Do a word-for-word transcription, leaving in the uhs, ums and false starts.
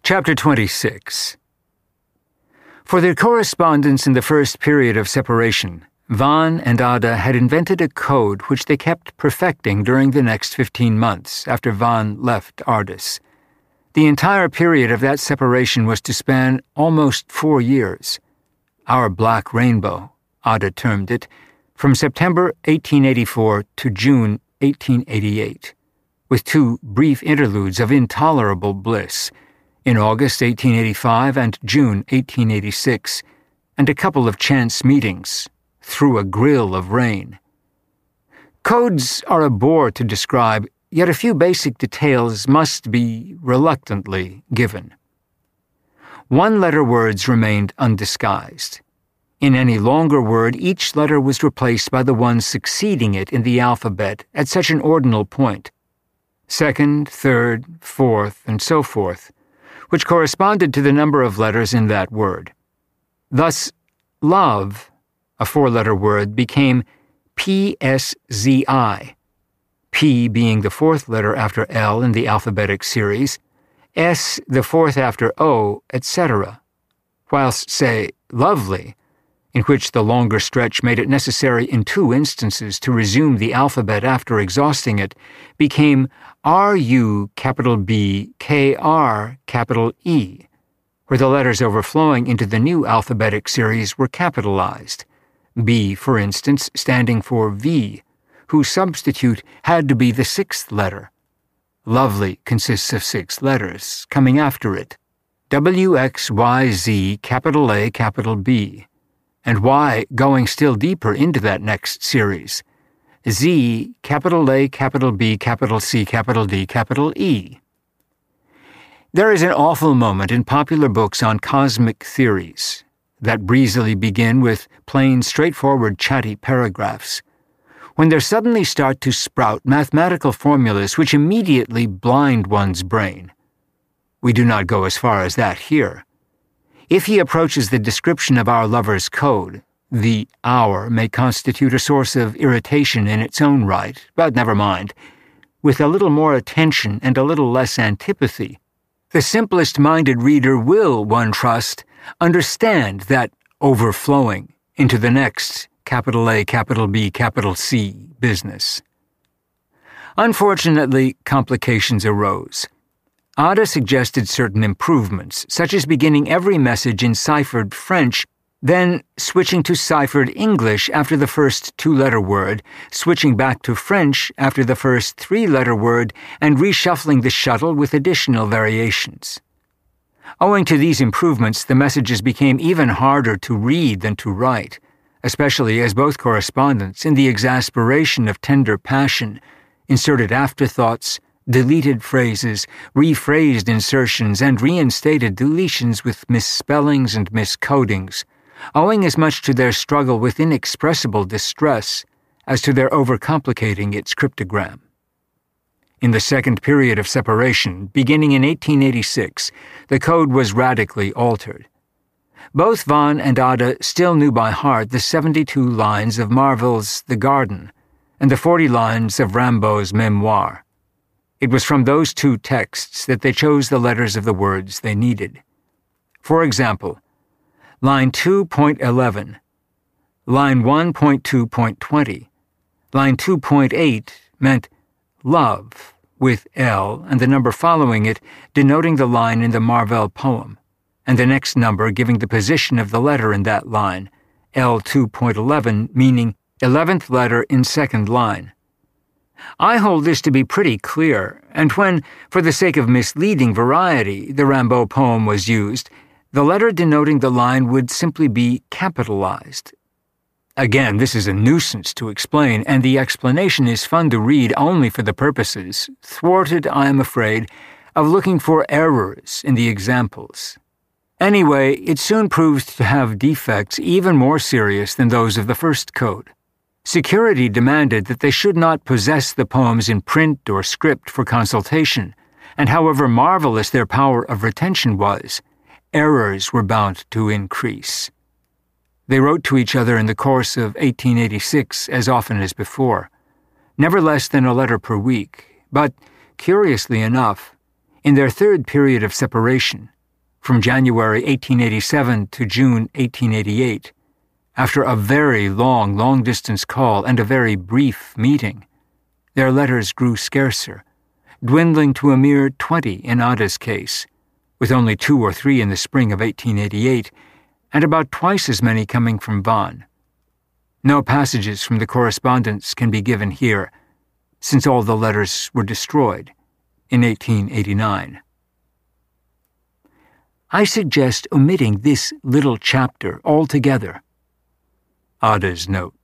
Chapter twenty-six. For their correspondence in the first period of separation, Van and Ada had invented a code which they kept perfecting during the next fifteen months after Van left Ardis. The entire period of that separation was to span almost four years. Our Black Rainbow, Ada termed it, from September eighteen eighty-four to June eighteen eighty-eight, with two brief interludes of intolerable bliss, in August eighteen eighty-five and June eighteen eighty-six, and a couple of chance meetings, through a grill of rain. Codes are a bore to describe, yet a few basic details must be reluctantly given. One-letter words remained undisguised. In any longer word, each letter was replaced by the one succeeding it in the alphabet at such an ordinal point, second, third, fourth, and so forth, which corresponded to the number of letters in that word. Thus, love, a four-letter word, became P S Z I, P being the fourth letter after L in the alphabetic series, S the fourth after O, et cetera, whilst, say, lovely, in which the longer stretch made it necessary in two instances to resume the alphabet after exhausting it, became R U capital B K R capital E, where the letters overflowing into the new alphabetic series were capitalized, B, for instance, standing for V, whose substitute had to be the sixth letter. Lovely consists of six letters, coming after it, W X Y Z capital A capital B, and Y going still deeper into that next series, Z, capital A, capital B, capital C, capital D, capital E. There is an awful moment in popular books on cosmic theories that breezily begin with plain, straightforward, chatty paragraphs, when there suddenly start to sprout mathematical formulas which immediately blind one's brain. We do not go as far as that here. If he approaches the description of our lover's code, the hour may constitute a source of irritation in its own right, but never mind. With a little more attention and a little less antipathy, the simplest-minded reader will, one trust, understand that overflowing into the next capital A, capital B, capital C business. Unfortunately, complications arose. Ada suggested certain improvements, such as beginning every message in ciphered French, then switching to ciphered English after the first two-letter word, switching back to French after the first three-letter word, and reshuffling the shuttle with additional variations. Owing to these improvements, the messages became even harder to read than to write, especially as both correspondents, in the exasperation of tender passion, inserted afterthoughts, deleted phrases, rephrased insertions, and reinstated deletions with misspellings and miscodings, owing as much to their struggle with inexpressible distress as to their overcomplicating its cryptogram. In the second period of separation, beginning in eighteen eighty-six, the code was radically altered. Both Van and Ada still knew by heart the seventy-two lines of Marvell's The Garden and the forty lines of Rimbaud's Memoir. It was from those two texts that they chose the letters of the words they needed. For example, line two point eleven, line one point two point twenty, line two point eight meant love with L and the number following it denoting the line in the Marvell poem, and the next number giving the position of the letter in that line, L two point eleven meaning eleventh letter in second line. I hold this to be pretty clear, and when, for the sake of misleading variety, the Rimbaud poem was used, the letter denoting the line would simply be capitalized. Again, this is a nuisance to explain, and the explanation is fun to read only for the purposes, thwarted, I am afraid, of looking for errors in the examples. Anyway, it soon proved to have defects even more serious than those of the first code. Security demanded that they should not possess the poems in print or script for consultation, and however marvelous their power of retention was, errors were bound to increase. They wrote to each other in the course of eighteen eighty-six as often as before, never less than a letter per week, but, curiously enough, In their third period of separation, from January eighteen eighty-seven to June eighteen eighty-eight, after a very long, long-distance call and a very brief meeting, their letters grew scarcer, dwindling to a mere twenty in Ada's case, with only two or three in the spring of eighteen eighty-eight, and about twice as many coming from Vaughan. No passages from the correspondence can be given here, since all the letters were destroyed in eighteen eighty-nine. I suggest omitting this little chapter altogether. Ada's note.